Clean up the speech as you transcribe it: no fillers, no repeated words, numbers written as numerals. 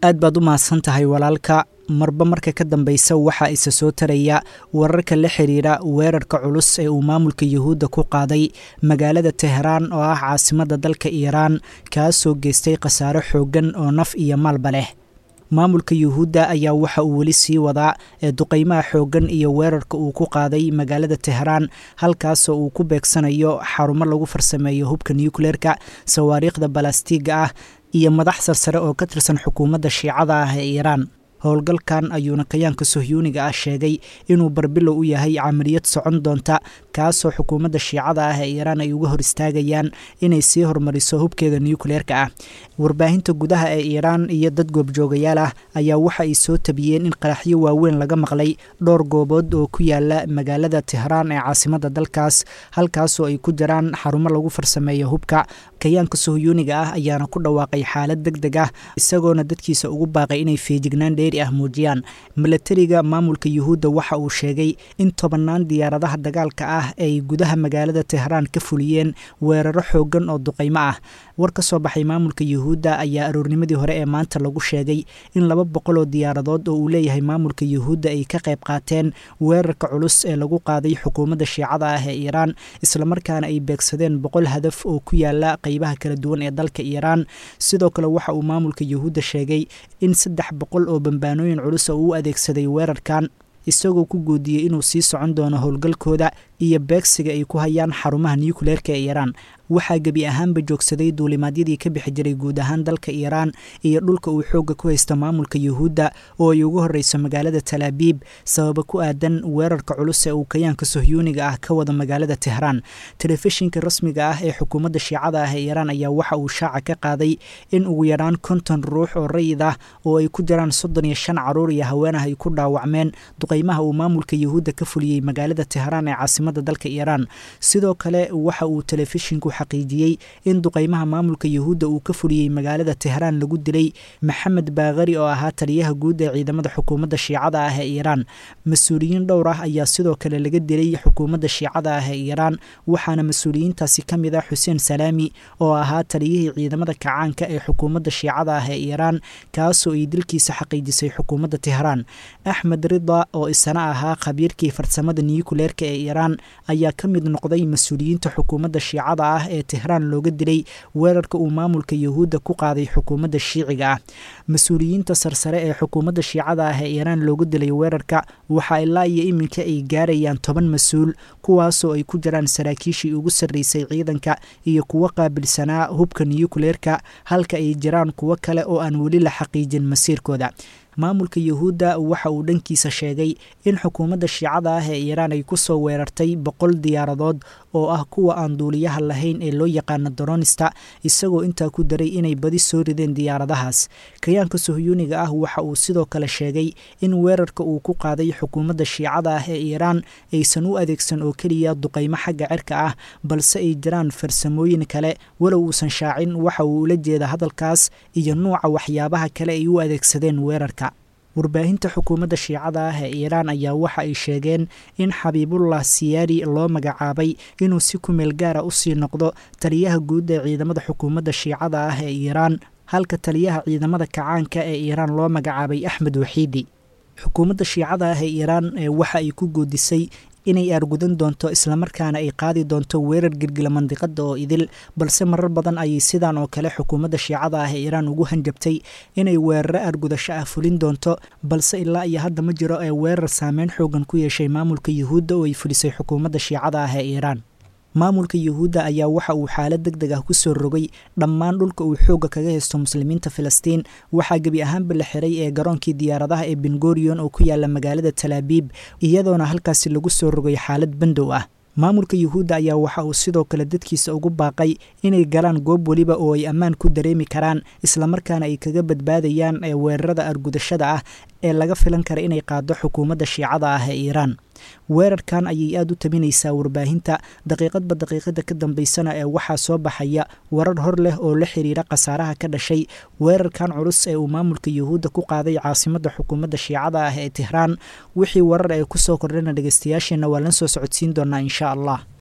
aad baad u mahadsantahay walaalka. marba marka ka dambeysa waxaa isa soo taraya wararka la xiriira weerarka culus ee uu maamulka yuhuudda ku qaaday magaalada tehraan oo ah caasimadda dalka iiraan, kaasoo geystay khasaare xooggan oo naf iyo maalba leh. maamulka yuhuudda ayaa waxa uu weli sii wadaa duqaymaha xooggan iyo weerarka uu ku qaaday magaalada tehraan, halkaasoo uu ku beegsanayo xarumo lagu farsameeyo hubka nukleerka, sawaariikhda balastiiga ah iyo madax sarsare oo ka tirsan xukuumadda shiicada ah ee iiraan. howlgalkan ayuuna kayaanka sohyuuniga ah sheegay inuu barbilow u yahay camaliyad socon doonta, kaasoo xukuumadda shiicada ah ee iiraan ay uga hor istaagayaan inay sii horumariso hubkeeda nukleerka ah. warbaahinta gudaha ee iiraan iyo dad goobjoogayaal ah ayaa waxa ay soo tabiyeen in qaraxyo waaweyn laga maqlay dhowr goobood oo ku yaala magaalada tehraan ee caasimadda dalkaas, halkaasoo ay ku jiraan xarumo lagu farsameeyo hubka. kayaanka sohyuuniga ah ayaana ku dhawaaqay xaalad deg deg ah, isagoona dadkiisa ugu baaqay inay feejignaan dheeri ah muujiyaan. milatariga maamulka yuhuudda waxa uu sheegay in 10 diyaaradaha dagaalka ah ay gudaha magaalada tehraan ka fuliyeen weeraro xooggan oo duqaymo ah. war ka soo baxay maamulka yuhuudda ayaa aroornimadii hore ee maanta lagu sheegay in 200 oo diyaaradood oo uu leeyahay maamulka yuhuudda ay ka qayb qaateen weerarka culus ee lagu qaaday xukuumadda shiicada ah ee iiraan, islamarkaana ay beegsadeen 100 hadaf oo ku yaala qaybaha kala duwan ee dalka iiraan. sidoo kale waxa uu maamulka yuhuudda sheegay in 300 oo bambaanooyin culus oo u adeegsaday weerarkan, isagoo ku goodiyey inuu sii socon doono howlgalkooda iyo beegsiga ay ku hayaan xarumaha nukleerka ee iiraan. waxaa gebi ahaanba joogsaday duulimaadyadii ka bixi jiray guud ahaan dalka iiraan iyo dhulka uu xoogga ku haysta maamulka yuhuudda oo ay ugu horreyso magaalada talaabiib, sababa ku aadan weerarka culus ee uu kayaanka sohyuuniga ah ka wada magaalada tehraan. telefishinka rasmiga ah ee xukuumadda shiicada ah ee iiraan ayaa waxa uu shaaca ka qaaday in ugu yaraan 50 ruux oo rayid ah oo ay ku jiraan 35 caruur iyo haween ah ay ku dhaawacmeen duqaymaha uu maamulka yuhuudda ka fuliyey magaalada tehraan ee caasimadda dalka iiraan. sidoo kale waxa uu telefishinku xaqiijiyey in duqaymaha maamulka yuhuudda uu ka fuliyey magaalada tehraan lagu dilay maxamed baaqari oo ahaa taliyaha guud ee ciidamada xukuumadda shiicada ah ee iiraan. mas-uuliyiin dhowr ah ayaa sidoo kale laga dilay xukuumadda shiicada ah ee iiraan, waxaana mas-uuliyiintaasi ka mid ah xuseen salaami oo ahaa taliyihii ciidamada kacaanka ee xukuumadda shiicada ah ee iiraan, kaasoo ay dilkiisa xaqiijisay xukuumadda tehraan. axmed rida oo isana ahaa khabiirkii farsamada nukleerka ee iiraan ayaa ka mid noqday mas-uuliyiinta xukuumadda shiicada ah ee tehraan looga dilay weerarka uu maamulka yuhuudda ku qaaday xukuumadda shiiciga ah. mas-uuliyiinta sarsare ee xukuumadda shiicada ah ee iiraan looga dilay weerarka waxaa ilaa iyo iminka ay gaarayaan 10 mas-uul, kuwaasoo ay ku jiraan saraakiishii ugu sarreysay ciidanka iyo kuwo qaabilsanaa hubka nukleerka, halka ay jiraan kuwo kale oo aan weli la xaqiijin masiirkooda. maamulka yuhuudda waxa uu dhankiisa sheegay in xukuumadda shiicada ah ee iiraan ay ku soo weerartay 100 diyaaradood oo ah kuwa aan duuliyaha lahayn ee loo yaqaano dronista, isagoo intaa ku daray inay badi soo rideen diyaaradahaas. kayaanka sohyuuniga ah waxa uu sidoo kale sheegay in weerarka uu ku qaaday xukuumadda shiicada ah ee iiraan aysan u adeegsan oo keliya duqaymo xagga cirka ah, balse ay jiraan farsamooyin kale, walow uusan shaacin waxa uu ula jeeda hadalkaas iyo nuuca waxyaabaha kale ay u adeegsadeen weerarka. warbaahinta xukuumadda shiicada ah ee iiraan ayaa waxa ay sheegeen in xabiibullah siyaari loo magacaabay inuu si ku meel gaara u sii noqdo taliyaha guud ee ciidamada xukuumadda shiicada ah ee iiraan, halka taliyaha ciidamada kacaanka ee iiraan loo magacaabay axmed waxiidi. xukuumadda shiicada ah ee iiraan waxa ay ku goodisay inay aargudan doonto islamarkaana ay qaadi doonto weerar girgila mandiqada oo idil, balse marar badan ayay sidaan oo kale xukuumadda shiicada ah ee iiraan ugu hanjabtay inay weeraro aargudasho ah fulin doonto, balse ilaa iyo hadda ma jiro ee weerar saameyn xoogan ku yeeshay maamulka yuhuudda oo ay fulisay xukuumadda shiicada ah ee iiraan. maamulka yuhuudda ayaa waxa uu xaalad deg deg ah ku soo rogay dhammaan dhulka uu xoogga kaga haysto muslimiinta filistiin. waxaa gebi ahaanba la xiray ee garoonkii diyaaradaha ee ben gurion oo ku yaala magaalada talaabiib, iyadoona halkaasi lagu soo rogay xaalad bandow ah. maamulka yuhuudda ayaa waxa uu sidoo kale dadkiisa ugu baaqay inay galaan goob weliba oo ay ammaan ku dareemi karaan, islamarkaana ay kaga badbaadayaan weerarada argudashada ah ee laga filan kara inay qaado xukuumadda shiicada ah ee iiraan. weerarkan ayay aad u tabinaysaa warbaahinta, daqiiqadba daqiiqada ka dambeysana ee waxaa soo baxaya warar hor leh oo la xiriira khasaaraha ka dhashay weerarkan culus ee uu maamulka yuhuudda ku qaaday caasimadda xukuumadda shiicada ah ee tehraan. wixii warar ee kusoo kordhana dhegeystayaasheenna waa lan soo socodsiin doonaa insha allah.